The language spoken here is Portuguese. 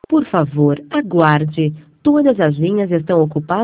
Por favor, aguarde. Todas as linhas estão ocupadas.